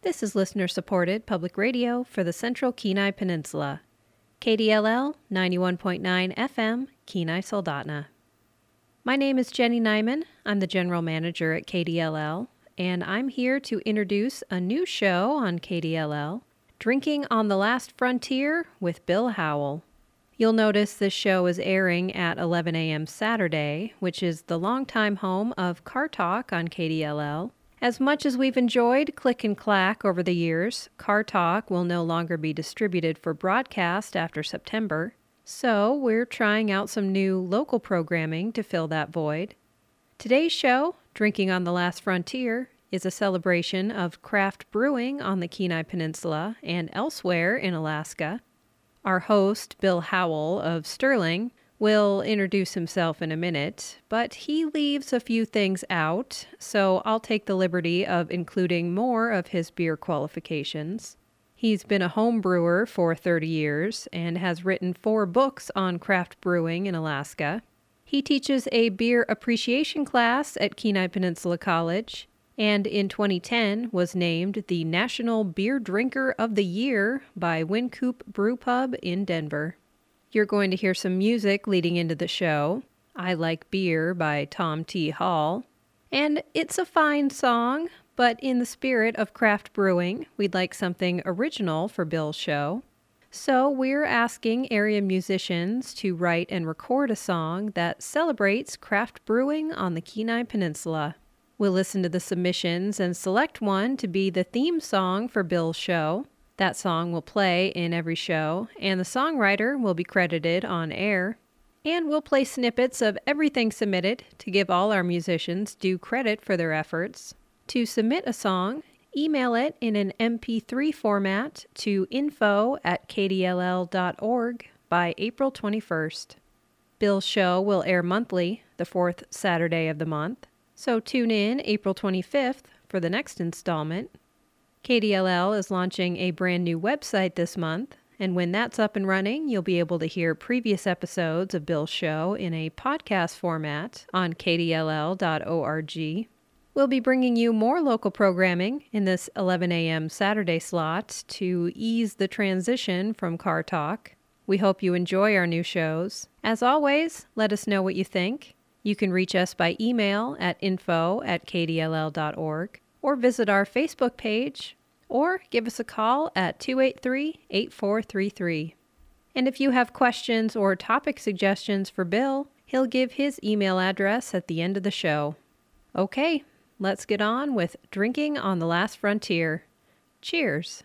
This is listener-supported public radio for the Central Kenai Peninsula. KDLL 91.9 FM, Kenai Soldotna. My name is Jenny Nyman. I'm the general manager at KDLL, and I'm here to introduce a new show on KDLL, Drinking on the Last Frontier with Bill Howell. You'll notice this show is airing at 11 a.m. Saturday, which is the longtime home of Car Talk on KDLL. As much as we've enjoyed Click and Clack over the years, Car Talk will no longer be distributed for broadcast after September, so we're trying out some new local programming to fill that void. Today's show, Drinking on the Last Frontier, is a celebration of craft brewing on the Kenai Peninsula and elsewhere in Alaska. Our host, Bill Howell of Sterling, will introduce himself in a minute, but he leaves a few things out, so I'll take the liberty of including more of his beer qualifications. He's been a home brewer for 30 years and has written 4 books on craft brewing in Alaska. He teaches a beer appreciation class at Kenai Peninsula College, and in 2010 was named the National Beer Drinker of the Year by Wynkoop Brew Pub in Denver. You're going to hear some music leading into the show. I Like Beer by Tom T. Hall. And it's a fine song, but in the spirit of craft brewing, we'd like something original for Bill's show. So we're asking area musicians to write and record a song that celebrates craft brewing on the Kenai Peninsula. We'll listen to the submissions and select one to be the theme song for Bill's show. That song will play in every show, and the songwriter will be credited on air. And we'll play snippets of everything submitted to give all our musicians due credit for their efforts. To submit a song, email it in an MP3 format to info@kdll.org by April 21st. Bill's show will air monthly, the 4th Saturday of the month, so tune in April 25th for the next installment. KDLL is launching a brand new website this month, and when that's up and running, you'll be able to hear previous episodes of Bill's show in a podcast format on kdll.org. We'll be bringing you more local programming in this 11 a.m. Saturday slot to ease the transition from Car Talk. We hope you enjoy our new shows. As always, let us know what you think. You can reach us by email at info@kdll.org. or visit our Facebook page, or give us a call at 283-8433. And if you have questions or topic suggestions for Bill, he'll give his email address at the end of the show. Okay, let's get on with Drinking on the Last Frontier. Cheers.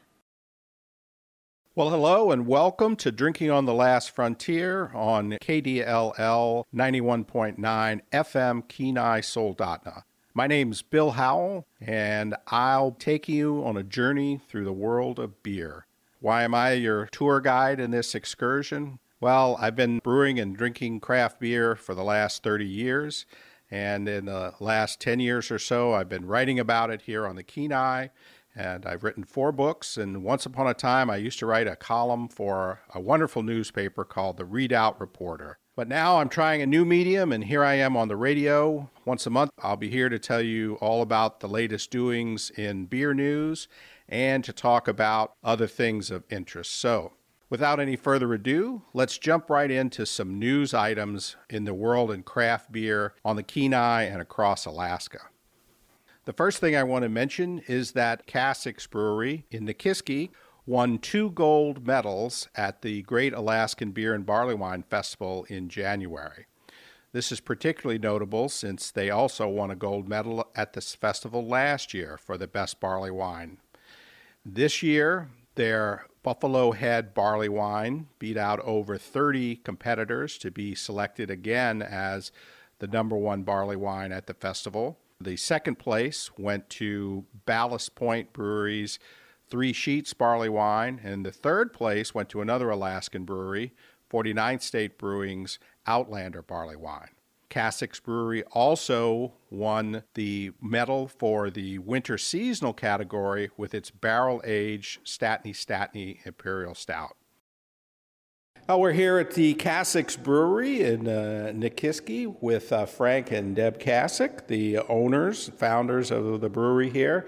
Well, hello and welcome to Drinking on the Last Frontier on KDLL 91.9 FM Kenai Soldotna. My name's Bill Howell, and I'll take you on a journey through the world of beer. Why am I your tour guide in this excursion? Well, I've been brewing and drinking craft beer for the last 30 years, and in the last 10 years or so, I've been writing about it here on the Kenai, and I've written 4 books, and once upon a time, I used to write a column for a wonderful newspaper called the Readout Reporter. But now I'm trying a new medium, and here I am on the radio. Once a month, I'll be here to tell you all about the latest doings in beer news and to talk about other things of interest. So, without any further ado, let's jump right into some news items in the world in craft beer on the Kenai and across Alaska. The first thing I want to mention is that Cassix Brewery in Nikiski won 2 gold medals at the Great Alaskan Beer and Barley Wine Festival in January. This is particularly notable since they also won a gold medal at this festival last year for the best barley wine. This year, their Buffalo Head barley wine beat out over 30 competitors to be selected again as the number 1 barley wine at the festival. The second place went to Ballast Point Brewery's 3 Sheets barley wine, and the third place went to another Alaskan brewery, 49th State Brewing's Outlander barley wine. Cassix Brewery also won the medal for the winter seasonal category with its barrel-aged Statney Imperial Stout. We're here at the Cassix Brewery in Nikiski with Frank and Deb Cassick, the founders of the brewery here.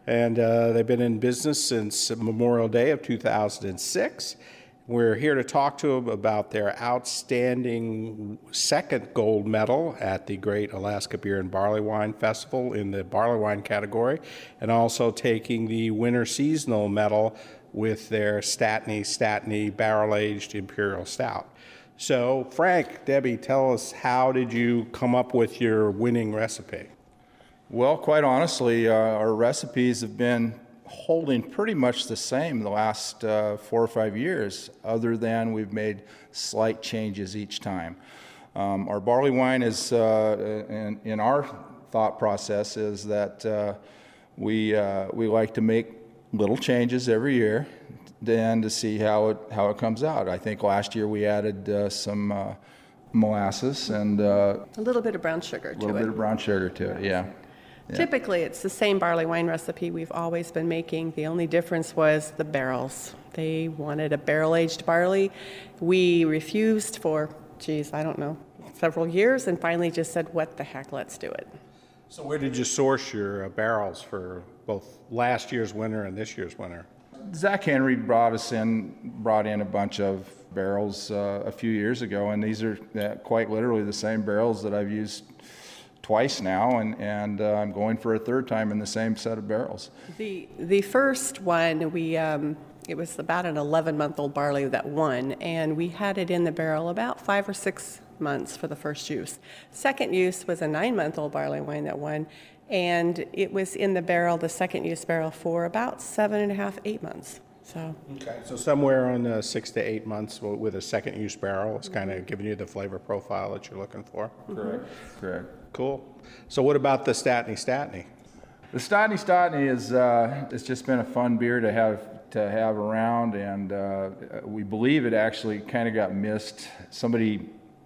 and they've been in business since Memorial Day of 2006. We're here to talk to them about their outstanding second gold medal at the Great Alaska Beer and Barley Wine Festival in the barley wine category, and also taking the winter seasonal medal with their Statney barrel-aged Imperial Stout. So, Frank, Debbie, tell us, how did you come up with your winning recipe? Well, quite honestly, our recipes have been holding pretty much the same the last 4 or 5 years, other than we've made slight changes each time. Our barley wine is, in our thought process, is that we like to make little changes every year, then to see how it comes out. I think last year we added some molasses and a little bit of brown sugar to it. A little bit of brown sugar to it, yeah. Yeah. Typically, it's the same barley wine recipe we've always been making. The only difference was the barrels. They wanted a barrel-aged barley. We refused for, several years, and finally just said, what the heck, let's do it. So where did you source your barrels for both last year's winter and this year's winter? Zach Henry brought in a bunch of barrels a few years ago, and these are quite literally the same barrels that I've used twice now, and I'm going for a third time in the same set of barrels. The first one, it was about an 11-month-old barley that won, and we had it in the barrel about 5 or 6 months for the first use. Second use was a 9-month-old barley wine that won, and it was in the barrel, the second use barrel, for about 7.5, 8 months. So somewhere on 6 to 8 months with a second use barrel is kind of giving you the flavor profile that you're looking for. Correct. Cool. So what about the Statney? The Statney is it's just been a fun beer to have around, and we believe it actually kind of got missed. Somebody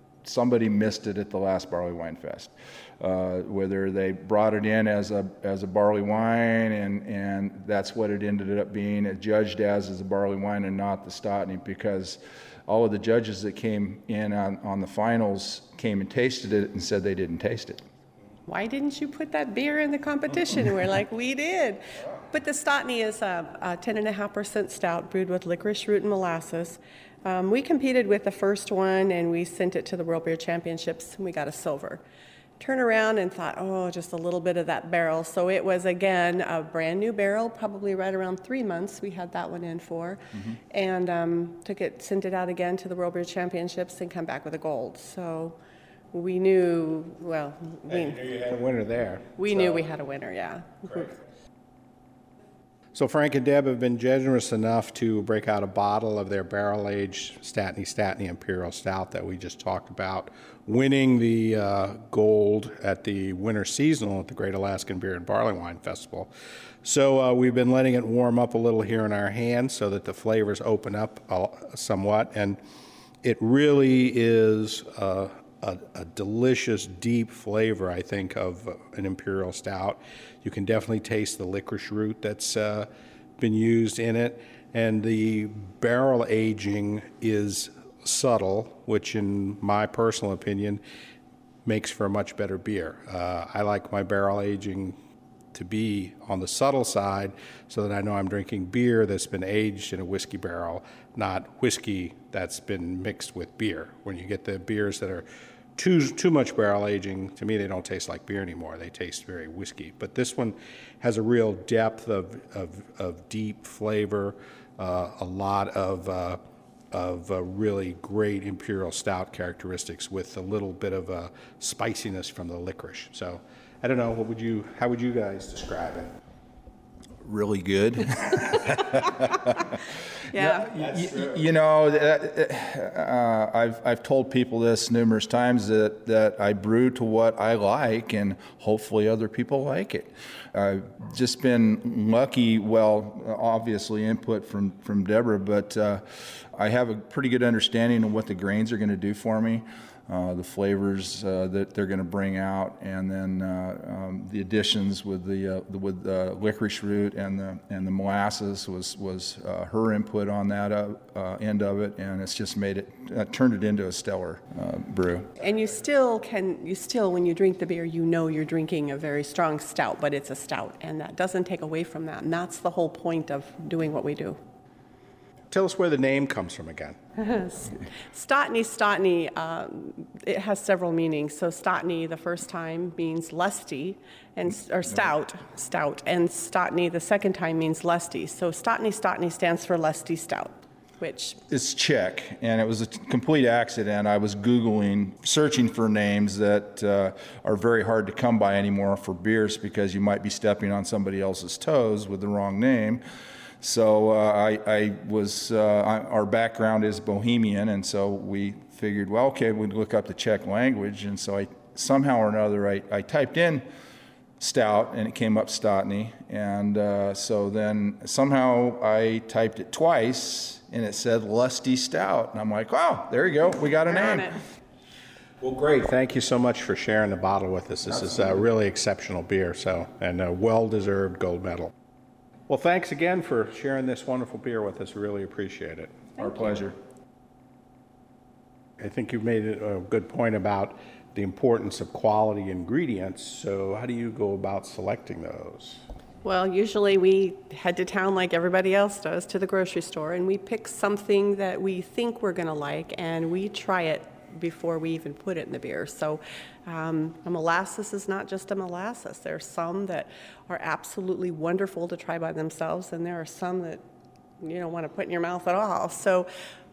missed it at the last Barley Wine Fest. Whether they brought it in as a barley wine, and that's what it ended up being, it judged as a barley wine and not the Statney, because all of the judges that came in on the finals came and tasted it and said they didn't taste it. Why didn't you put that beer in the competition? And we're like, we did. But the Statney is a 10.5% stout brewed with licorice root and molasses. We competed with the first one, and we sent it to the World Beer Championships, and we got a silver. Turned around and thought, just a little bit of that barrel. So it was, again, a brand new barrel, probably right around 3 months we had that one in for. Mm-hmm. And sent it out again to the World Beer Championships and come back with a gold. So we knew, you had a winner there. We knew we had a winner, yeah. Great. So Frank and Deb have been generous enough to break out a bottle of their barrel-aged Statney Imperial Stout that we just talked about, winning the gold at the winter seasonal at the Great Alaskan Beer and Barley Wine Festival. So we've been letting it warm up a little here in our hands so that the flavors open up somewhat, and it really is a delicious, deep flavor, I think, of an Imperial Stout. You can definitely taste the licorice root that's been used in it, and the barrel aging is subtle, which in my personal opinion makes for a much better beer. I like my barrel aging to be on the subtle side so that I know I'm drinking beer that's been aged in a whiskey barrel, not whiskey that's been mixed with beer. When you get the beers that are too much barrel aging, to me they don't taste like beer anymore. They taste very whiskey. But this one has a real depth of deep flavor, a lot of really great Imperial Stout characteristics with a little bit of spiciness from the licorice. So I don't know, how would you guys describe it? Really good. Yeah. I've told people this numerous times that I brew to what I like, and hopefully other people like it. I've just been lucky, obviously input from Deborah, but I have a pretty good understanding of what the grains are going to do for me. the flavors that they're going to bring out, and then the additions with the licorice root and the molasses was her input on that end of it, and it's just made it turned it into a stellar brew. And you still when you drink the beer, you know you're drinking a very strong stout, but it's a stout, and that doesn't take away from that, and that's the whole point of doing what we do. Tell us where the name comes from again. Stotney, it has several meanings. So Stotney, the first time, means lusty, or stout, and Stotney, the second time, means lusty. So Stotney stands for lusty stout, which... It's Czech, and it was a complete accident. I was searching for names that are very hard to come by anymore for beers because you might be stepping on somebody else's toes with the wrong name. So our background is Bohemian, and so we figured, well, okay, we'd look up the Czech language, and so somehow or another, I typed in stout, and it came up Stotney, and so then somehow I typed it twice, and it said Lusty Stout, and I'm like, wow, there you go, we got a name. Well, great. Thank you so much for sharing the bottle with us. This is a really exceptional beer, and a well-deserved gold medal. Well, thanks again for sharing this wonderful beer with us. We really appreciate it. Our pleasure. I think you've made a good point about the importance of quality ingredients. So how do you go about selecting those? Well, usually we head to town like everybody else does, to the grocery store, and we pick something that we think we're going to like, and we try it before we even put it in the beer. So a molasses is not just a molasses. There are some that are absolutely wonderful to try by themselves, and there are some that you don't want to put in your mouth at all. So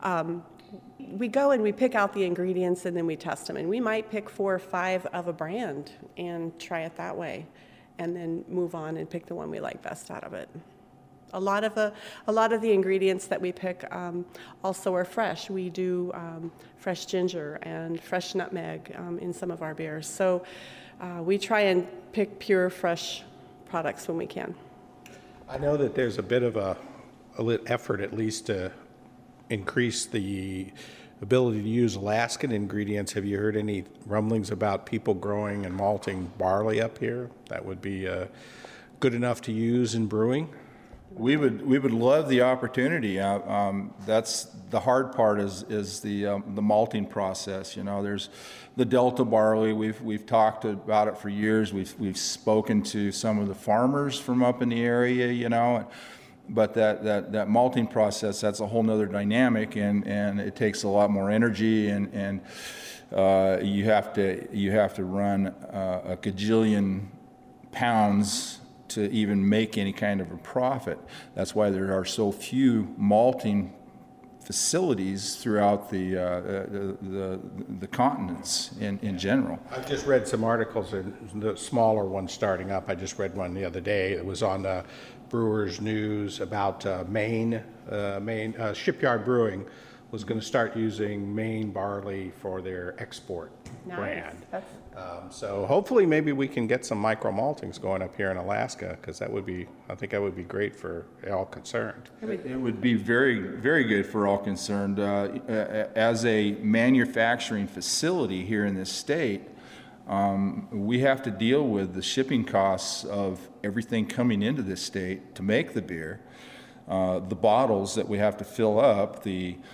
we go and we pick out the ingredients, and then we test them. And we might pick 4 or 5 of a brand and try it that way, and then move on and pick the one we like best out of it. A lot of the ingredients that we pick also are fresh. We do fresh ginger and fresh nutmeg in some of our beers. So we try and pick pure, fresh products when we can. I know that there's a bit of a effort, at least, to increase the ability to use Alaskan ingredients. Have you heard any rumblings about people growing and malting barley up here that would be good enough to use in brewing? We would love the opportunity. That's the hard part is the malting process. You know, there's the Delta barley. We've talked about it for years. We've spoken to some of the farmers from up in the area. You know, but that malting process, that's a whole nother dynamic, and it takes a lot more energy, and you have to run a gajillion pounds to even make any kind of a profit. That's why there are so few malting facilities throughout the continents in general. I've just read some articles, the smaller ones starting up. I just read one the other day. It was on Brewers News about Maine Shipyard Brewing was going to start using Maine barley for their export brand. So hopefully maybe we can get some micro maltings going up here in Alaska, because I think that would be great for all concerned. It would be very, very good for all concerned. As a manufacturing facility here in this state, we have to deal with the shipping costs of everything coming into this state to make the beer, the bottles that we have to fill up,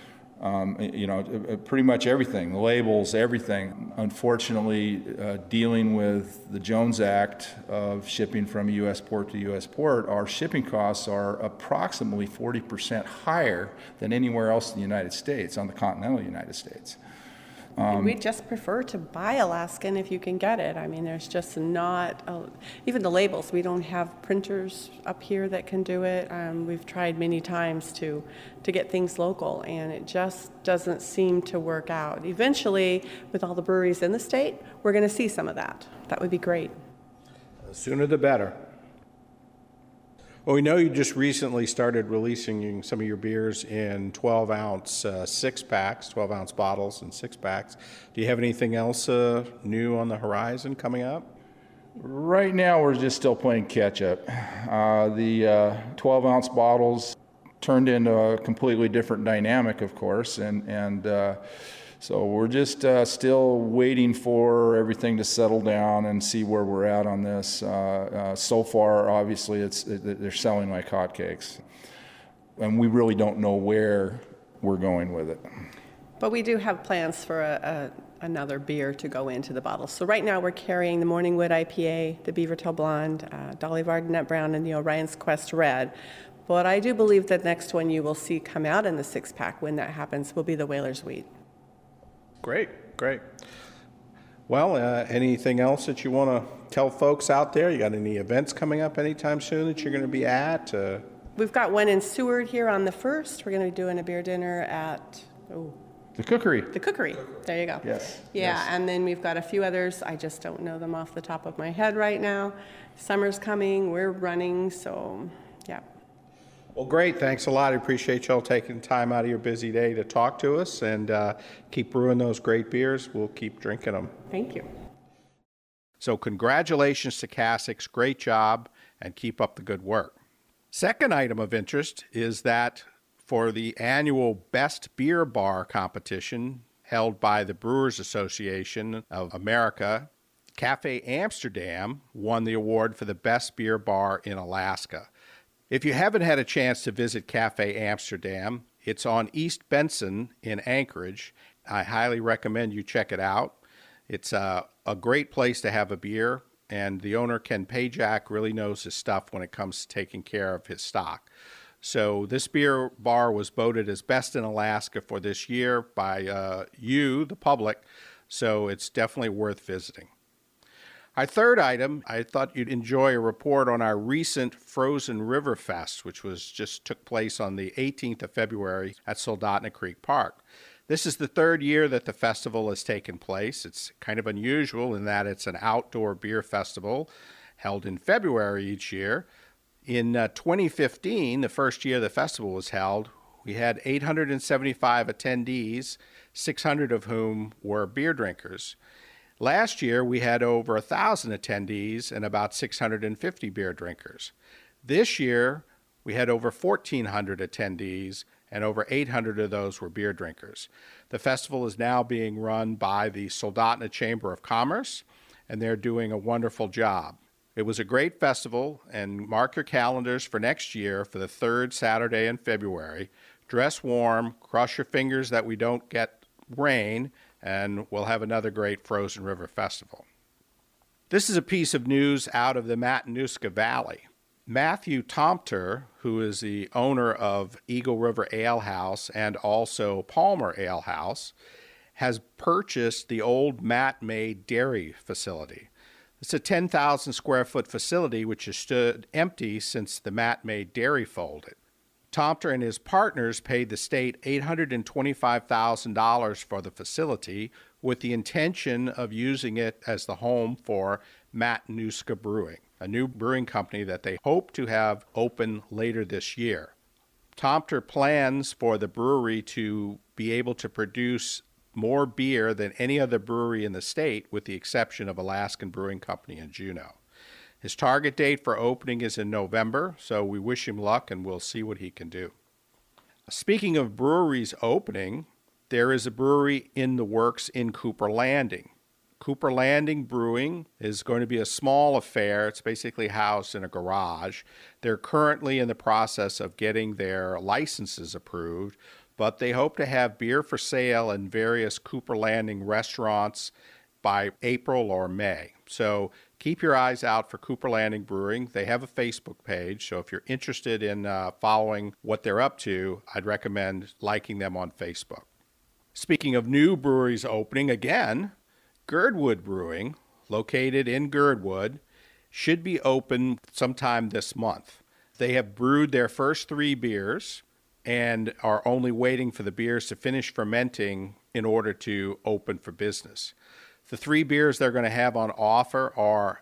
pretty much everything, the labels, everything. Unfortunately, dealing with the Jones Act of shipping from U.S. port to U.S. port, our shipping costs are approximately 40% higher than anywhere else in the United States, on the continental United States. We just prefer to buy Alaskan if you can get it. I mean, there's just not, even the labels, we don't have printers up here that can do it. We've tried many times to get things local, and it just doesn't seem to work out. Eventually, with all the breweries in the state, we're going to see some of that. That would be great. The sooner the better. Well, we know you just recently started releasing some of your beers in 12-ounce 6-packs, 12-ounce bottles and 6-packs. Do you have anything else new on the horizon coming up? Right now, we're just still playing catch-up. The 12-ounce bottles turned into a completely different dynamic, of course, and So we're just still waiting for everything to settle down and see where we're at on this. So far, obviously, they're selling like hotcakes. And we really don't know where we're going with it. But we do have plans for another beer to go into the bottle. So right now we're carrying the Morningwood IPA, the Beavertail Blonde, Dolly Varden Nut Brown, and the Orion's Quest Red. But I do believe the next one you will see come out in the 6-pack when that happens will be the Whaler's Wheat. Great. Well, anything else that you want to tell folks out there? You got any events coming up anytime soon that you're going to be at? We've got one in Seward here on the 1st. We're going to be doing a beer dinner at The Cookery. The Cookery. There you go. Yes. Yeah, Yes. And then we've got a few others. I just don't know them off the top of my head right now. Summer's coming. We're running, so yeah. Well, great. Thanks a lot. I appreciate y'all taking time out of your busy day to talk to us, and keep brewing those great beers. We'll keep drinking them. Thank you. So congratulations to Cassix. Great job, and keep up the good work. Second item of interest is that for the annual Best Beer Bar competition held by the Brewers Association of America, Cafe Amsterdam won the award for the best beer bar in Alaska. If you haven't had a chance to visit Cafe Amsterdam, it's on East Benson in Anchorage. I highly recommend you check it out. It's a great place to have a beer, and the owner, Ken Pajak, really knows his stuff when it comes to taking care of his stock. So this beer bar was voted as best in Alaska for this year by you, the public, so it's definitely worth visiting. Our third item, I thought you'd enjoy a report on our recent Frozen River Fest, which just took place on the 18th of February at Soldotna Creek Park. This is the third year that the festival has taken place. It's kind of unusual in that it's an outdoor beer festival held in February each year. In 2015, the first year the festival was held, we had 875 attendees, 600 of whom were beer drinkers. Last year, we had over 1,000 attendees and about 650 beer drinkers. This year, we had over 1,400 attendees, and over 800 of those were beer drinkers. The festival is now being run by the Soldotna Chamber of Commerce, and they're doing a wonderful job. It was a great festival, and mark your calendars for next year for the third Saturday in February. Dress warm, cross your fingers that we don't get rain, and we'll have another great Frozen River Festival. This is a piece of news out of the Matanuska Valley. Matthew Tomter, who is the owner of Eagle River Ale House and also Palmer Ale House, has purchased the old Matt May dairy facility. It's a 10,000 square foot facility which has stood empty since the Matt May dairy folded. Tomter and his partners paid the state $825,000 for the facility with the intention of using it as the home for Matanuska Brewing, a new brewing company that they hope to have open later this year. Tomter plans for the brewery to be able to produce more beer than any other brewery in the state, with the exception of Alaskan Brewing Company in Juneau. His target date for opening is in November, so we wish him luck and we'll see what he can do. Speaking of breweries opening, there is a brewery in the works in Cooper Landing. Cooper Landing Brewing is going to be a small affair. It's basically housed in a garage. They're currently in the process of getting their licenses approved, but they hope to have beer for sale in various Cooper Landing restaurants by April or May. So keep your eyes out for Cooper Landing Brewing. They have a Facebook page, so if you're interested in following what they're up to, I'd recommend liking them on Facebook. Speaking of new breweries opening, again, Girdwood Brewing, located in Girdwood, should be open sometime this month. They have brewed their first 3 beers and are only waiting for the beers to finish fermenting in order to open for business. The 3 beers they're going to have on offer are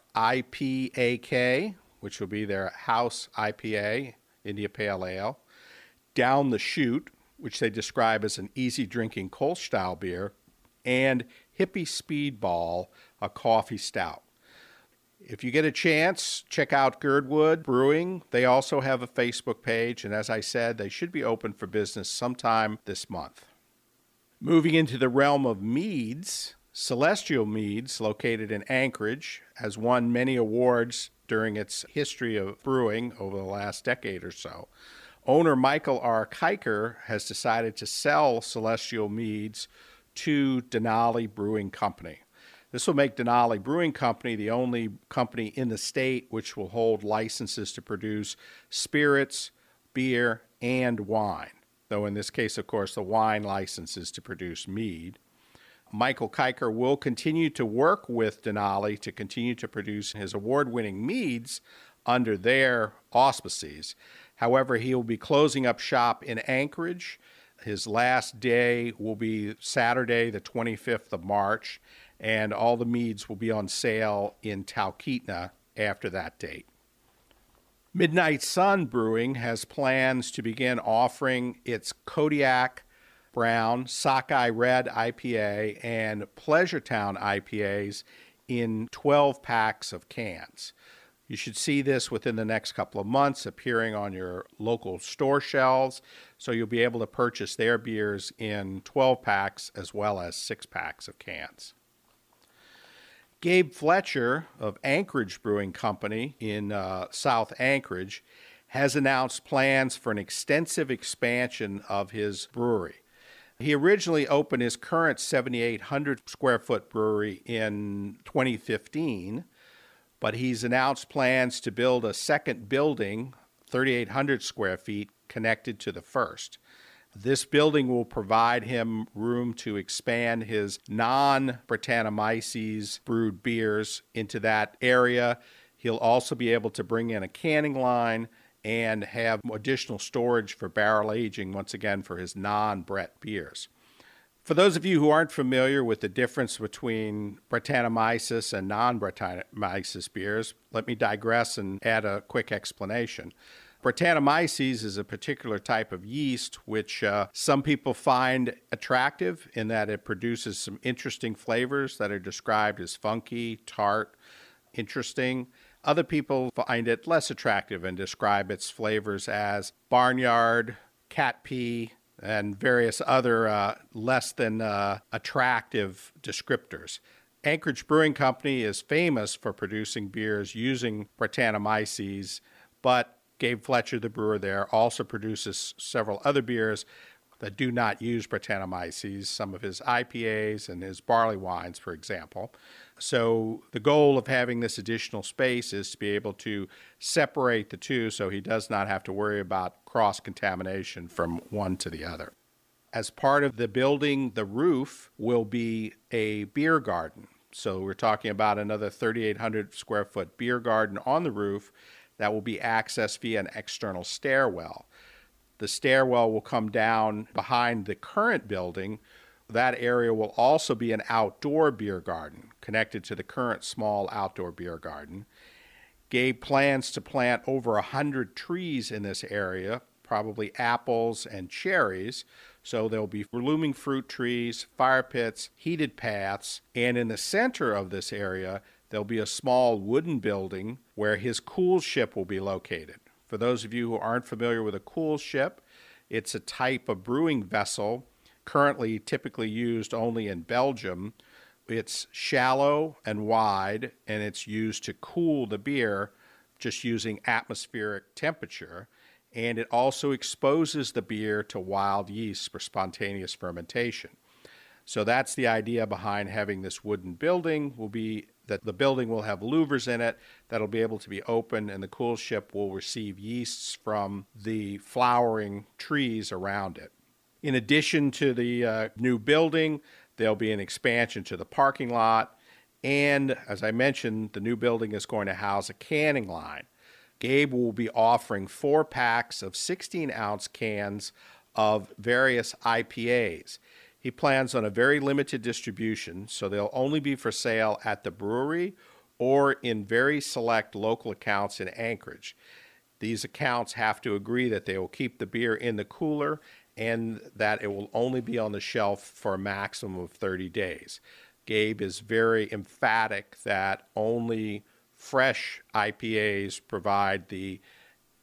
IPAK, which will be their house IPA, India Pale Ale, Down the Chute, which they describe as an easy-drinking Kolsch-style beer, and Hippie Speedball, a coffee stout. If you get a chance, check out Girdwood Brewing. They also have a Facebook page, and as I said, they should be open for business sometime this month. Moving into the realm of meads, Celestial Meads, located in Anchorage, has won many awards during its history of brewing over the last decade or so. Owner Michael R. Kiker has decided to sell Celestial Meads to Denali Brewing Company. This will make Denali Brewing Company the only company in the state which will hold licenses to produce spirits, beer, and wine. Though in this case, of course, the wine license is to produce mead. Michael Kiker will continue to work with Denali to continue to produce his award-winning meads under their auspices. However, he will be closing up shop in Anchorage. His last day will be Saturday, the 25th of March, and all the meads will be on sale in Talkeetna after that date. Midnight Sun Brewing has plans to begin offering its Kodiak Brown, Sockeye Red IPA, and Pleasure Town IPAs in 12 packs of cans. You should see this within the next couple of months appearing on your local store shelves, so you'll be able to purchase their beers in 12 packs as well as 6 packs of cans. Gabe Fletcher of Anchorage Brewing Company in South Anchorage has announced plans for an extensive expansion of his brewery. He originally opened his current 7,800 square foot brewery in 2015, but he's announced plans to build a second building, 3,800 square feet, connected to the first. This building will provide him room to expand his non-Brettanomyces brewed beers into that area. He'll also be able to bring in a canning line and have additional storage for barrel aging, once again, for his non-Brett beers. For those of you who aren't familiar with the difference between Brettanomyces and non-Brettanomyces beers, let me digress and add a quick explanation. Brettanomyces is a particular type of yeast which some people find attractive in that it produces some interesting flavors that are described as funky, tart, interesting. Other people find it less attractive and describe its flavors as barnyard, cat pee, and various other less than attractive descriptors. Anchorage Brewing Company is famous for producing beers using Brettanomyces, but Gabe Fletcher, the brewer there, also produces several other beers that do not use Brettanomyces, some of his IPAs and his barley wines, for example. So the goal of having this additional space is to be able to separate the two so he does not have to worry about cross-contamination from one to the other. As part of the building, the roof will be a beer garden. So we're talking about another 3,800 square foot beer garden on the roof that will be accessed via an external stairwell. The stairwell will come down behind the current building. That area will also be an outdoor beer garden connected to the current small outdoor beer garden. Gabe plans to plant over 100 trees in this area, probably apples and cherries. So there'll be blooming fruit trees, fire pits, heated paths, and in the center of this area, there'll be a small wooden building where his cool ship will be located. For those of you who aren't familiar with a cool ship, it's a type of brewing vessel currently typically used only in Belgium. It's shallow and wide, and it's used to cool the beer just using atmospheric temperature. And it also exposes the beer to wild yeast for spontaneous fermentation. So that's the idea behind having this wooden building, will be that the building will have louvers in it that'll be able to be open, and the cool ship will receive yeasts from the flowering trees around it. In addition to the new building, there'll be an expansion to the parking lot, and as I mentioned, the new building is going to house a canning line. Gabe will be offering 4 packs of 16-ounce cans of various IPAs. He plans on a very limited distribution, so they'll only be for sale at the brewery or in very select local accounts in Anchorage. These accounts have to agree that they will keep the beer in the cooler and that it will only be on the shelf for a maximum of 30 days. Gabe is very emphatic that only fresh IPAs provide the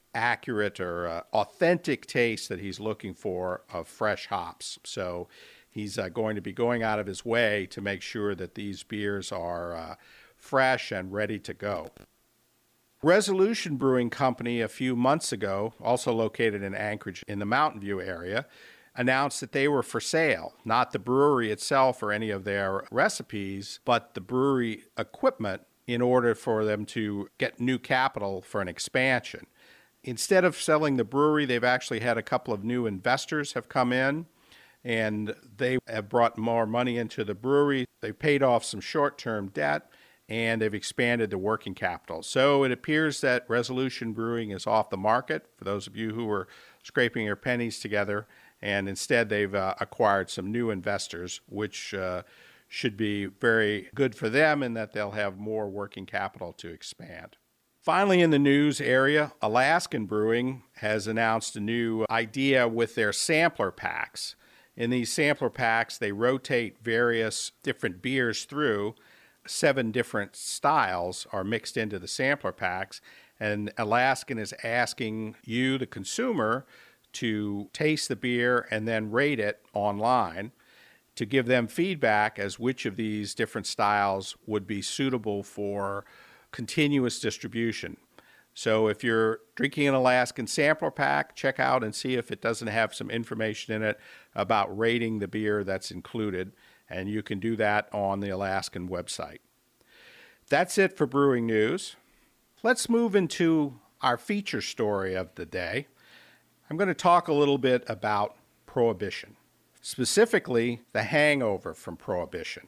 accurate or authentic taste that he's looking for of fresh hops. So He's going to be going out of his way to make sure that these beers are fresh and ready to go. Resolution Brewing Company a few months ago, also located in Anchorage in the Mountain View area, announced that they were for sale, not the brewery itself or any of their recipes, but the brewery equipment in order for them to get new capital for an expansion. Instead of selling the brewery, they've actually had a couple of new investors have come in, and they have brought more money into the brewery. They paid off some short-term debt, and they've expanded the working capital. So it appears that Resolution Brewing is off the market, for those of you who were scraping your pennies together, and instead they've acquired some new investors, which should be very good for them in that they'll have more working capital to expand. Finally, in the news area, Alaskan Brewing has announced a new idea with their sampler packs. In these sampler packs, they rotate various different beers through. 7 different styles are mixed into the sampler packs, and Alaskan is asking you, the consumer, to taste the beer and then rate it online to give them feedback as which of these different styles would be suitable for continuous distribution. So if you're drinking an Alaskan sampler pack, check out and see if it doesn't have some information in it about rating the beer that's included, and you can do that on the Alaskan website. That's it for brewing news. Let's move into our feature story of the day. I'm going to talk a little bit about Prohibition, specifically the hangover from Prohibition.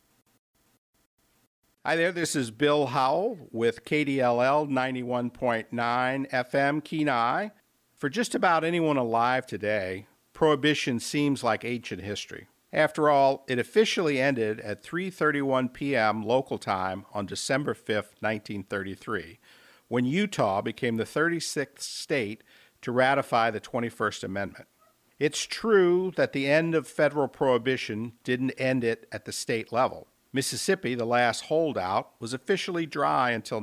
Hi there, this is Bill Howell with KDLL 91.9 FM Kenai. For just about anyone alive today, Prohibition seems like ancient history. After all, it officially ended at 3:31 p.m. local time on December 5, 1933, when Utah became the 36th state to ratify the 21st Amendment. It's true that the end of federal prohibition didn't end it at the state level. Mississippi, the last holdout, was officially dry until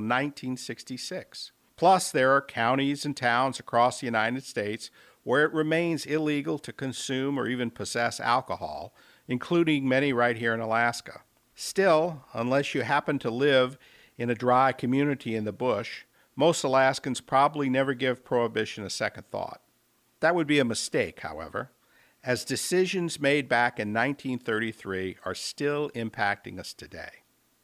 1966. Plus, there are counties and towns across the United States where it remains illegal to consume or even possess alcohol, including many right here in Alaska. Still, unless you happen to live in a dry community in the bush, most Alaskans probably never give prohibition a second thought. That would be a mistake, however, as decisions made back in 1933 are still impacting us today.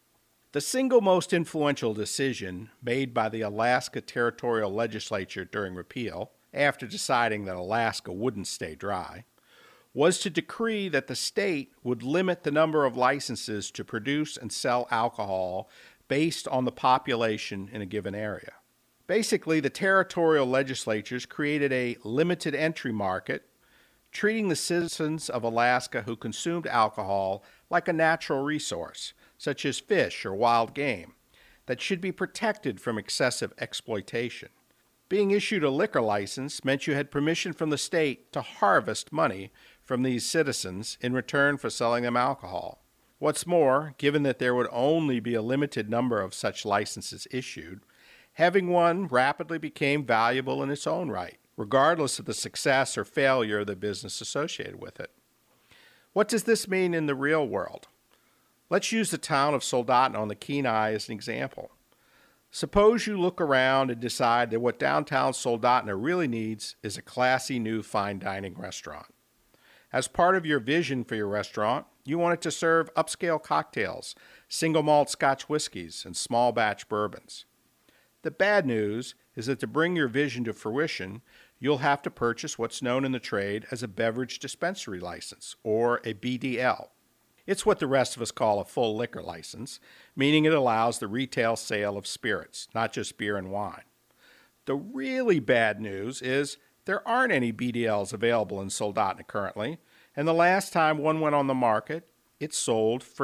The single most influential decision made by the Alaska Territorial Legislature during repeal, after deciding that Alaska wouldn't stay dry, was to decree that the state would limit the number of licenses to produce and sell alcohol based on the population in a given area. Basically, the territorial legislatures created a limited entry market, treating the citizens of Alaska who consumed alcohol like a natural resource, such as fish or wild game, that should be protected from excessive exploitation. Being issued a liquor license meant you had permission from the state to harvest money from these citizens in return for selling them alcohol. What's more, given that there would only be a limited number of such licenses issued, having one rapidly became valuable in its own right, regardless of the success or failure of the business associated with it. What does this mean in the real world? Let's use the town of Soldotna on the Kenai as an example. Suppose you look around and decide that what downtown Soldotna really needs is a classy new fine dining restaurant. As part of your vision for your restaurant, you want it to serve upscale cocktails, single malt Scotch whiskeys, and small batch bourbons. The bad news is that to bring your vision to fruition, you'll have to purchase what's known in the trade as a beverage dispensary license, or a BDL. It's what the rest of us call a full liquor license, meaning it allows the retail sale of spirits, not just beer and wine. The really bad news is there aren't any BDLs available in Soldotna currently, and the last time one went on the market, it sold for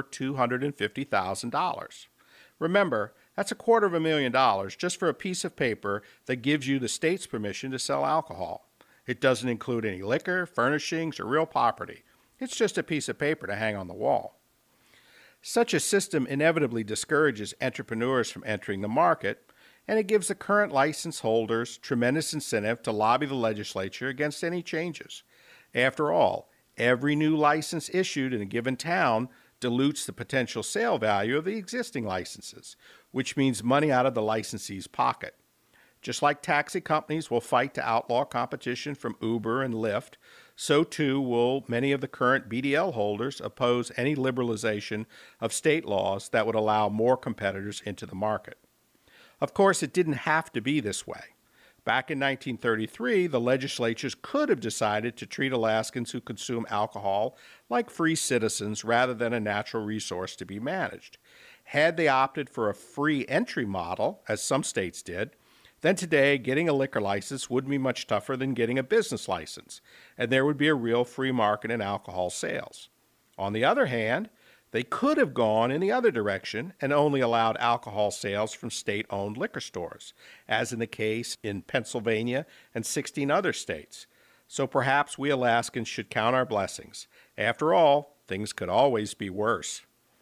$250,000. Remember, that's $250,000 just for a piece of paper that gives you the state's permission to sell alcohol. It doesn't include any liquor, furnishings, or real property. It's just a piece of paper to hang on the wall. Such a system inevitably discourages entrepreneurs from entering the market, and it gives the current license holders tremendous incentive to lobby the legislature against any changes. After all, Every new license issued in a given town dilutes the potential sale value of the existing licenses, which means money out of the licensee's pocket. Just like taxi companies will fight to outlaw competition from Uber and Lyft, so too will many of the current BDL holders oppose any liberalization of state laws that would allow more competitors into the market. Of course, it didn't have to be this way. Back in 1933, the legislatures could have decided to treat Alaskans who consume alcohol like free citizens rather than a natural resource to be managed. Had they opted for a free entry model, as some states did, then today getting a liquor license would be much tougher than getting a business license, and there would be a real free market in alcohol sales. On the other hand, they could have gone in the other direction and only allowed alcohol sales from state-owned liquor stores, as in the case in Pennsylvania and 16 other states. So perhaps we Alaskans should count our blessings. After all, things could always be worse.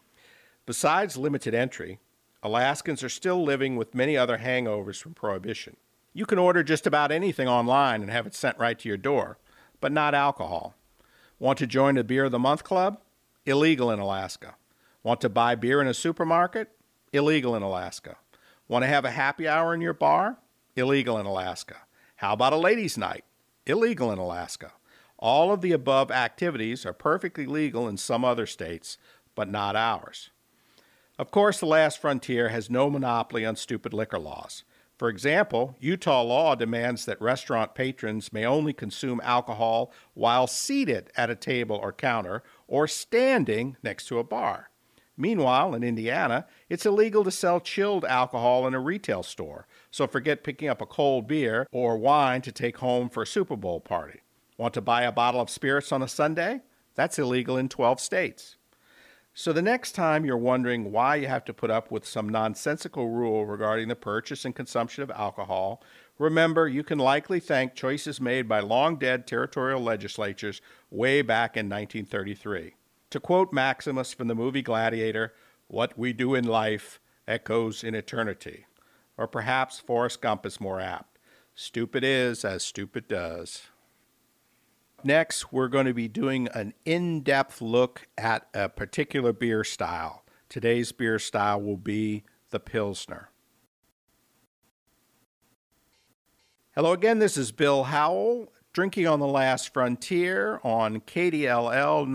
Besides limited entry, Alaskans are still living with many other hangovers from Prohibition. You can order just about anything online and have it sent right to your door, but not alcohol. Want to join the Beer of the Month Club? Illegal in Alaska. Want to buy beer in a supermarket? Illegal in Alaska. Want to have a happy hour in your bar? Illegal in Alaska. How about a ladies' night? Illegal in Alaska. All of the above activities are perfectly legal in some other states, but not ours. Of course, the last frontier has no monopoly on stupid liquor laws. For example, Utah law demands that restaurant patrons may only consume alcohol while seated at a table or counter or standing next to a bar. Meanwhile, in Indiana, it's illegal to sell chilled alcohol in a retail store, so forget picking up a cold beer or wine to take home for a Super Bowl party. Want to buy a bottle of spirits on a Sunday? That's illegal in 12 states. So the next time you're wondering why you have to put up with some nonsensical rule regarding the purchase and consumption of alcohol, remember you can likely thank choices made by long-dead territorial legislatures way back in 1933. To quote Maximus from the movie Gladiator, "What we do in life echoes in eternity." Or perhaps Forrest Gump is more apt. Stupid is as stupid does. Next, we're going to be doing an in-depth look at a particular beer style. Today's beer style will be the Pilsner. Hello again, this is Bill Howell, drinking on the last frontier on KDLL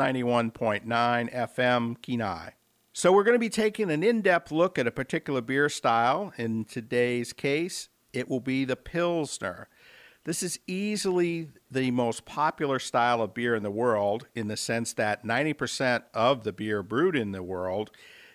91.9 FM Kenai. So we're going to be taking an in-depth look at a particular beer style. In today's case, it will be the Pilsner. This is easily the most popular style of beer in the world in the sense that 90% of the beer brewed in the world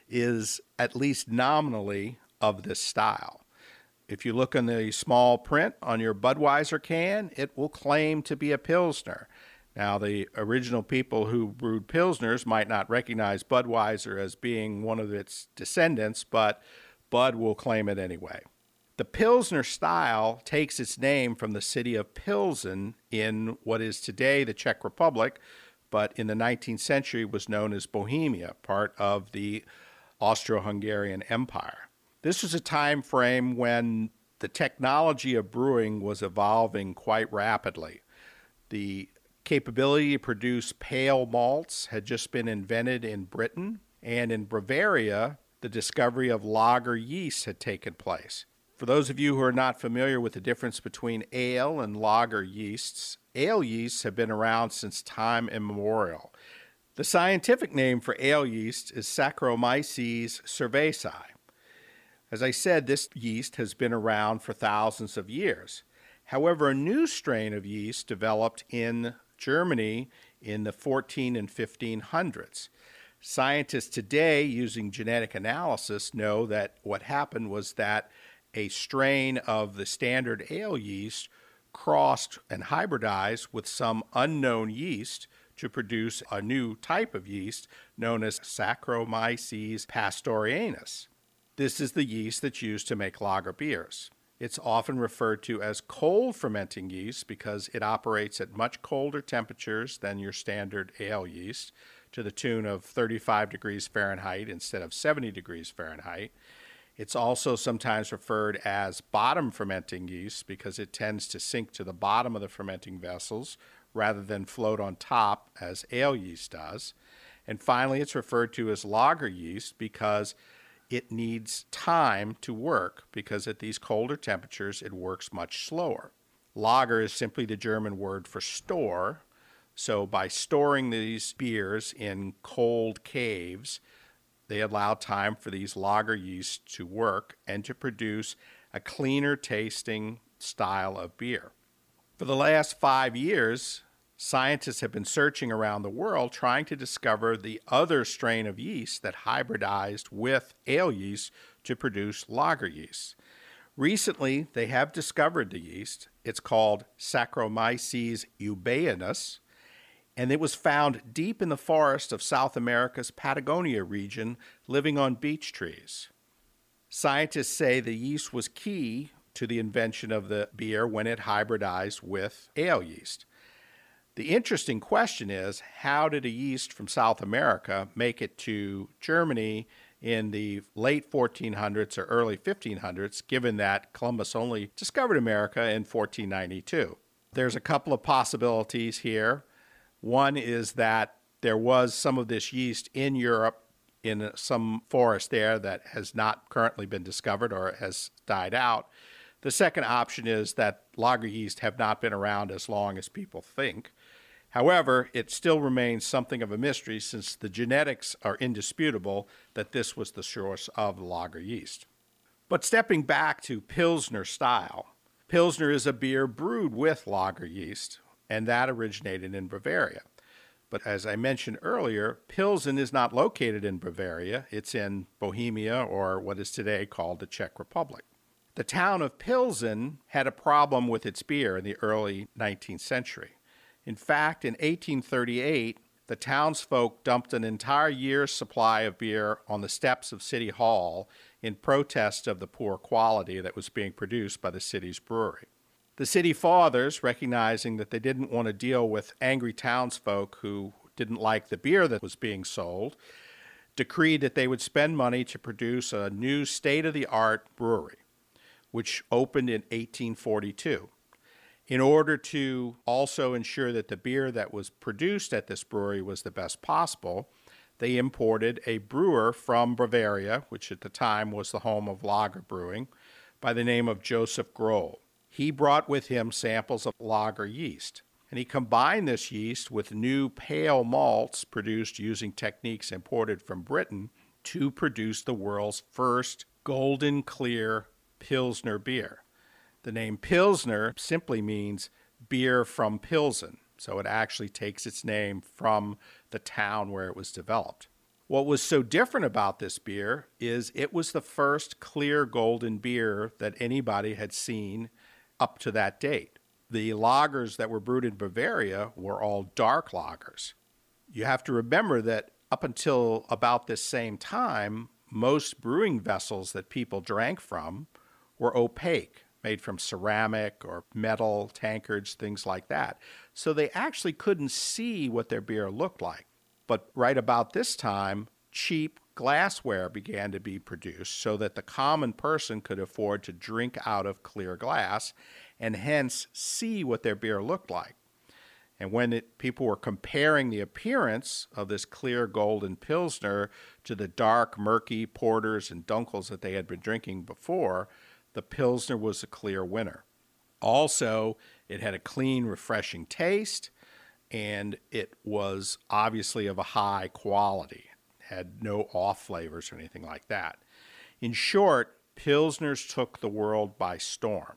is at least nominally of this style. If you look in the small print on your Budweiser can, it will claim to be a Pilsner. Now, the original people who brewed Pilsners might not recognize Budweiser as being one of its descendants, but Bud will claim it anyway. The Pilsner style takes its name from the city of Pilsen in what is today the Czech Republic, but in the 19th century was known as Bohemia, part of the Austro-Hungarian Empire. This was a time frame when the technology of brewing was evolving quite rapidly. The capability to produce pale malts had just been invented in Britain, and in Bavaria, the discovery of lager yeast had taken place. For those of you who are not familiar with the difference between ale and lager yeasts, ale yeasts have been around since time immemorial. The scientific name for ale yeast is Saccharomyces cerevisiae. As I said, this yeast has been around for thousands of years. However, a new strain of yeast developed in Germany in the 14 and 1500s. Scientists today, using genetic analysis, know that what happened was that a strain of the standard ale yeast crossed and hybridized with some unknown yeast to produce a new type of yeast known as Saccharomyces pastorianus. This is the yeast that's used to make lager beers. It's often referred to as cold fermenting yeast because it operates at much colder temperatures than your standard ale yeast, to the tune of 35 degrees Fahrenheit instead of 70 degrees Fahrenheit. It's also sometimes referred as bottom fermenting yeast because it tends to sink to the bottom of the fermenting vessels rather than float on top as ale yeast does. And finally, it's referred to as lager yeast because it needs time to work, because at these colder temperatures it works much slower. Lager is simply the German word for store. So by storing these beers in cold caves, they allow time for these lager yeasts to work and to produce a cleaner tasting style of beer. For the last 5 years, scientists have been searching around the world trying to discover the other strain of yeast that hybridized with ale yeast to produce lager yeast. Recently, they have discovered the yeast. It's called Saccharomyces eubayanus, and it was found deep in the forest of South America's Patagonia region, living on beech trees. Scientists say the yeast was key to the invention of the beer when it hybridized with ale yeast. The interesting question is, how did a yeast from South America make it to Germany in the late 1400s or early 1500s, given that Columbus only discovered America in 1492? There's a couple of possibilities here. One is that there was some of this yeast in Europe in some forest there that has not currently been discovered or has died out. The second option is that lager yeast have not been around as long as people think. However, it still remains something of a mystery since the genetics are indisputable that this was the source of lager yeast. But stepping back to Pilsner style, Pilsner is a beer brewed with lager yeast, and that originated in Bavaria. But as I mentioned earlier, Pilsen is not located in Bavaria. It's in Bohemia, or what is today called the Czech Republic. The town of Pilsen had a problem with its beer in the early 19th century. In fact, in 1838, the townsfolk dumped an entire year's supply of beer on the steps of City Hall in protest of the poor quality that was being produced by the city's brewery. The city fathers, recognizing that they didn't want to deal with angry townsfolk who didn't like the beer that was being sold, decreed that they would spend money to produce a new state-of-the-art brewery, which opened in 1842. In order to also ensure that the beer that was produced at this brewery was the best possible, they imported a brewer from Bavaria, which at the time was the home of lager brewing, by the name of Joseph Groll. He brought with him samples of lager yeast, and he combined this yeast with new pale malts produced using techniques imported from Britain to produce the world's first golden clear Pilsner beer. The name Pilsner simply means beer from Pilsen, so it actually takes its name from the town where it was developed. What was so different about this beer is it was the first clear golden beer that anybody had seen up to that date. The lagers that were brewed in Bavaria were all dark lagers. You have to remember that up until about this same time, most brewing vessels that people drank from were opaque, made from ceramic or metal tankards, things like that. So they actually couldn't see what their beer looked like. But right about this time, cheap glassware began to be produced so that the common person could afford to drink out of clear glass and hence see what their beer looked like. And when people were comparing the appearance of this clear golden Pilsner to the dark, murky porters and dunkels that they had been drinking before, the Pilsner was a clear winner. Also, it had a clean, refreshing taste, and it was obviously of a high quality. It had no off flavors or anything like that. In short, Pilsners took the world by storm.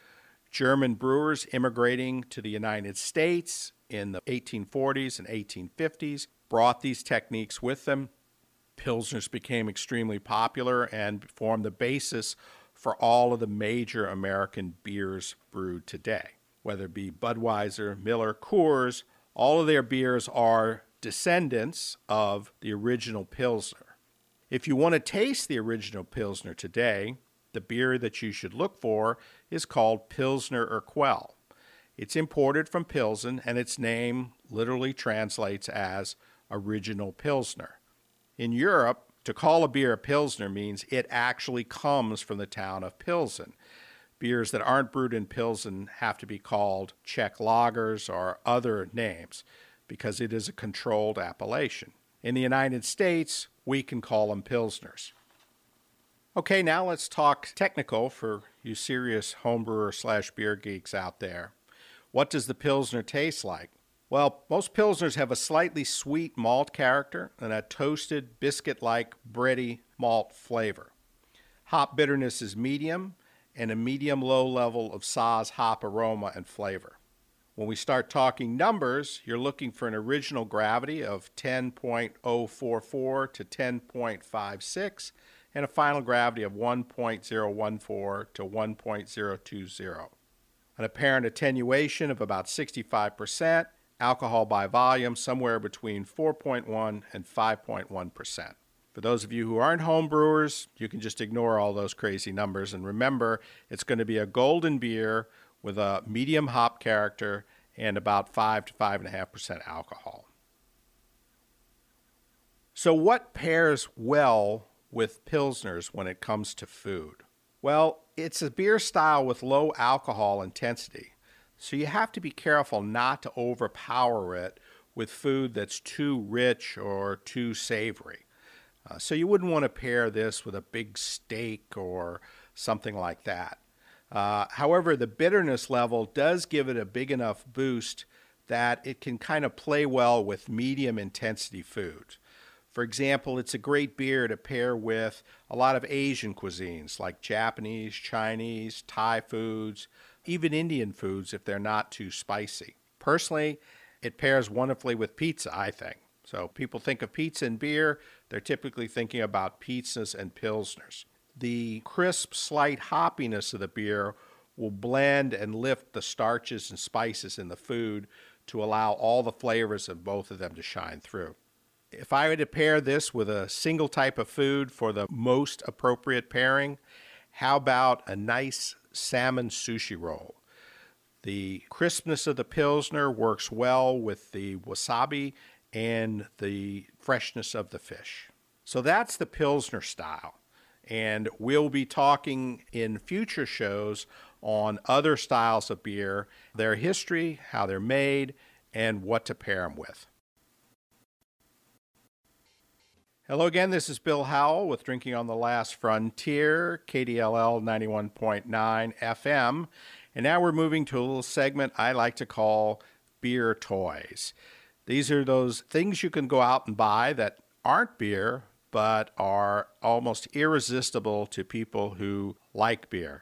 German brewers immigrating to the United States in the 1840s and 1850s brought these techniques with them. Pilsners became extremely popular and formed the basis for all of the major American beers brewed today. Whether it be Budweiser, Miller, Coors, all of their beers are descendants of the original Pilsner. If you want to taste the original Pilsner today, the beer that you should look for is called Pilsner Urquell. It's imported from Pilsen, and its name literally translates as original Pilsner. In Europe, to call a beer a Pilsner means it actually comes from the town of Pilsen. Beers that aren't brewed in Pilsen have to be called Czech lagers or other names because it is a controlled appellation. In the United States, we can call them Pilsners. Okay, now let's talk technical for you serious homebrewer / beer geeks out there. What does the Pilsner taste like? Well, most Pilsners have a slightly sweet malt character and a toasted, biscuit-like, bready malt flavor. Hop bitterness is medium, and a medium-low level of Saaz hop aroma and flavor. When we start talking numbers, you're looking for an original gravity of 10.044 to 10.56 and a final gravity of 1.014 to 1.020. An apparent attenuation of about 65%, alcohol by volume somewhere between 4.1 and 5.1%. For those of you who aren't home brewers, you can just ignore all those crazy numbers and remember it's going to be a golden beer with a medium hop character and about 5 to 5.5% alcohol. So what pairs well with Pilsners when it comes to food? Well, it's a beer style with low alcohol intensity, so you have to be careful not to overpower it with food that's too rich or too savory. So you wouldn't want to pair this with a big steak or something like that. However, the bitterness level does give it a big enough boost that it can kind of play well with medium intensity foods. For example, it's a great beer to pair with a lot of Asian cuisines like Japanese, Chinese, Thai foods, even Indian foods if they're not too spicy. Personally, it pairs wonderfully with pizza, I think. So people think of pizza and beer, they're typically thinking about pizzas and Pilsners. The crisp, slight hoppiness of the beer will blend and lift the starches and spices in the food to allow all the flavors of both of them to shine through. If I were to pair this with a single type of food for the most appropriate pairing, how about a nice salmon sushi roll? The crispness of the Pilsner works well with the wasabi and the freshness of the fish. So that's the Pilsner style. And we'll be talking in future shows on other styles of beer, their history, how they're made, and what to pair them with. Hello again, this is Bill Howell with Drinking on the Last Frontier, KDLL 91.9 FM. And now we're moving to a little segment I like to call Beer Toys. These are those things you can go out and buy that aren't beer, but are almost irresistible to people who like beer.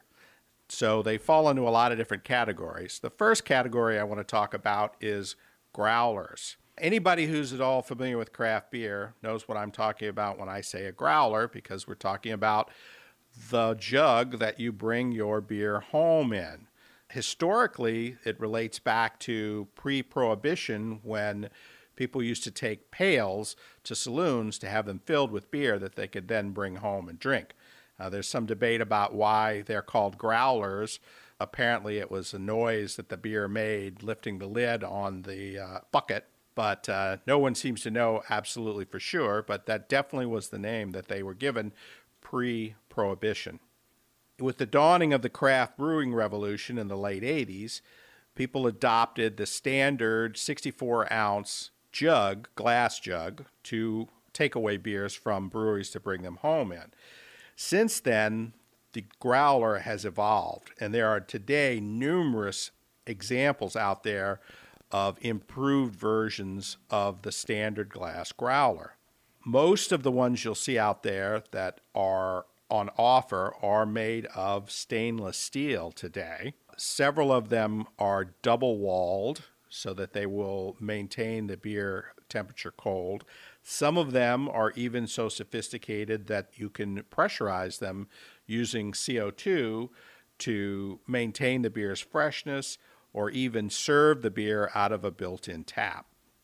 So they fall into a lot of different categories. The first category I want to talk about is growlers. Anybody who's at all familiar with craft beer knows what I'm talking about when I say a growler, because we're talking about the jug that you bring your beer home in. Historically, it relates back to pre-Prohibition when people used to take pails to saloons to have them filled with beer that they could then bring home and drink. There's some debate about why they're called growlers. Apparently, it was a noise that the beer made lifting the lid on the bucket, but no one seems to know absolutely for sure, but that definitely was the name that they were given pre-Prohibition. With the dawning of the craft brewing revolution in the late 80s, people adopted the standard 64-ounce jug, glass jug, to take away beers from breweries to bring them home in. Since then, the growler has evolved, and there are today numerous examples out there of improved versions of the standard glass growler. Most of the ones you'll see out there that are on offer are made of stainless steel today. Several of them are double-walled so that they will maintain the beer temperature cold. Some of them are even so sophisticated that you can pressurize them using CO2 to maintain the beer's freshness or even serve the beer out of a built-in tap.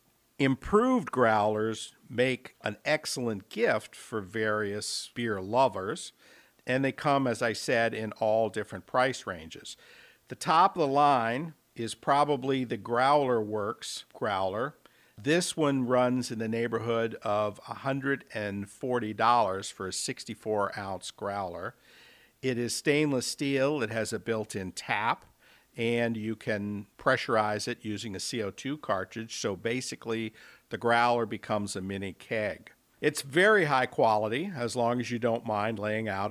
Improved growlers make an excellent gift for various beer lovers, and they come, as I said, in all different price ranges. The top of the line is probably the Growler Works growler. This one runs in the neighborhood of $140 for a 64-ounce growler. It is stainless steel. It has a built-in tap, and you can pressurize it using a CO2 cartridge. So basically, the growler becomes a mini keg. It's very high quality, as long as you don't mind laying out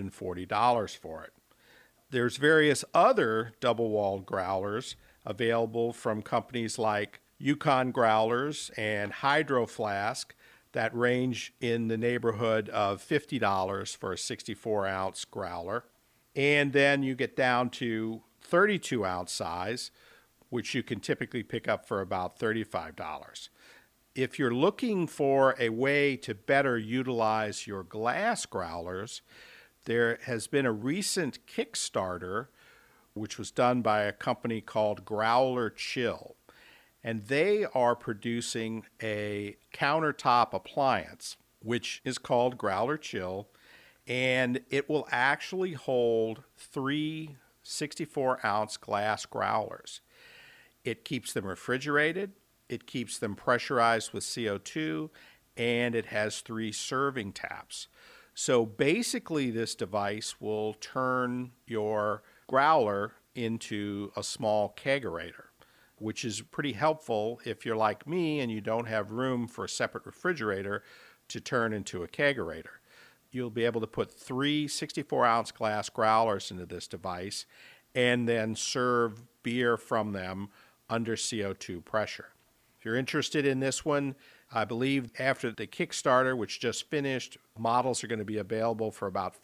$140 for it. There's various other double-walled growlers available from companies like Yukon Growlers and Hydro Flask that range in the neighborhood of $50 for a 64-ounce growler. And then you get down to 32-ounce size, which you can typically pick up for about $35. If you're looking for a way to better utilize your glass growlers, there has been a recent Kickstarter, which was done by a company called Growler Chill. And they are producing a countertop appliance, which is called Growler Chill, and it will actually hold 3 64-ounce glass growlers. It keeps them refrigerated, it keeps them pressurized with CO2, and it has 3 serving taps. So basically, this device will turn your growler into a small kegerator, which is pretty helpful if you're like me and you don't have room for a separate refrigerator to turn into a kegerator. You'll be able to put 3 64-ounce glass growlers into this device and then serve beer from them under CO2 pressure. If you're interested in this one, I believe after the Kickstarter, which just finished, models are going to be available for about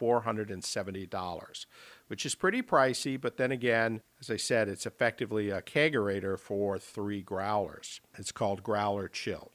$470, which is pretty pricey, but then again, as I said, it's effectively a kegerator for 3 growlers. It's called Growler Chill.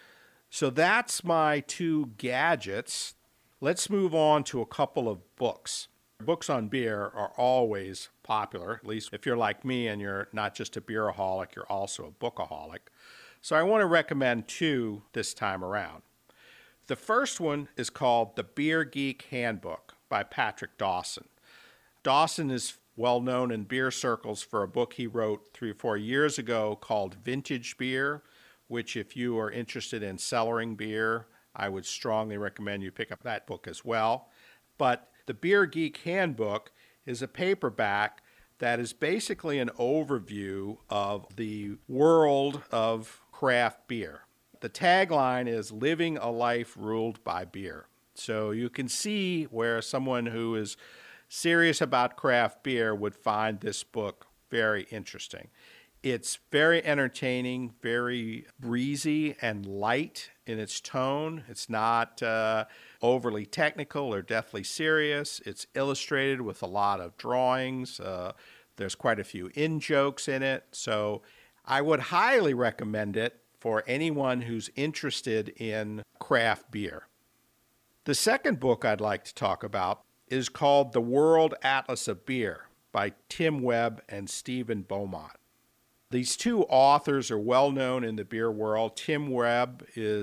So that's my 2 gadgets. Let's move on to a couple of books. Books on beer are always popular, at least if you're like me and you're not just a beeraholic, you're also a bookaholic. So I want to recommend 2 this time around. The first one is called The Beer Geek Handbook by Patrick Dawson. Dawson is well known in beer circles for a book he wrote 3 or 4 years ago called Vintage Beer, which if you are interested in cellaring beer, I would strongly recommend you pick up that book as well. But The Beer Geek Handbook is a paperback that is basically an overview of the world of craft beer. The tagline is Living a Life Ruled by Beer. So you can see where someone who is serious about craft beer would find this book very interesting. It's very entertaining, very breezy and light in its tone. It's not overly technical or deathly serious. It's illustrated with a lot of drawings. There's quite a few in-jokes in it. So I would highly recommend it for anyone who's interested in craft beer. The second book I'd like to talk about is called The World Atlas of Beer by Tim Webb and Stephen Beaumont. These 2 authors are well known in the beer world. Tim Webb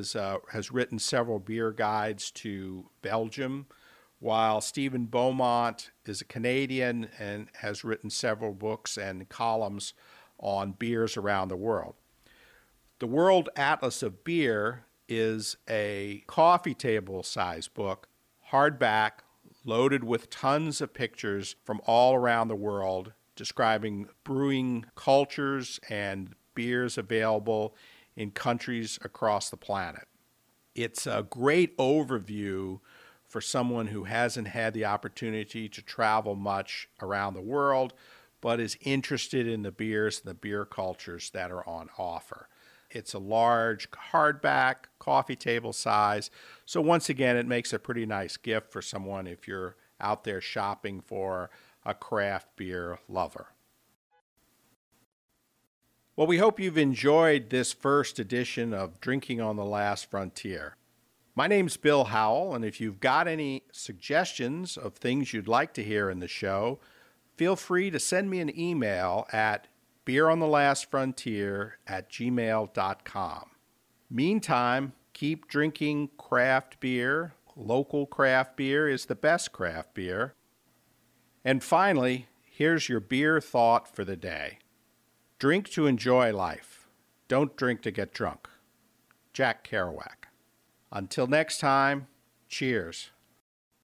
has written several beer guides to Belgium, while Stephen Beaumont is a Canadian and has written several books and columns on beers around the world. The World Atlas of Beer is a coffee table size book, hardback, loaded with tons of pictures from all around the world describing brewing cultures and beers available in countries across the planet. It's a great overview for someone who hasn't had the opportunity to travel much around the world, but is interested in the beers and the beer cultures that are on offer. It's a large hardback, coffee table size. So once again, it makes a pretty nice gift for someone if you're out there shopping for a craft beer lover. Well, we hope you've enjoyed this first edition of Drinking on the Last Frontier. My name's Bill Howell, and if you've got any suggestions of things you'd like to hear in the show, feel free to send me an email at beeronthelastfrontier@gmail.com. Meantime, keep drinking craft beer. Local craft beer is the best craft beer. And finally, here's your beer thought for the day. Drink to enjoy life. Don't drink to get drunk. Jack Kerouac. Until next time, cheers.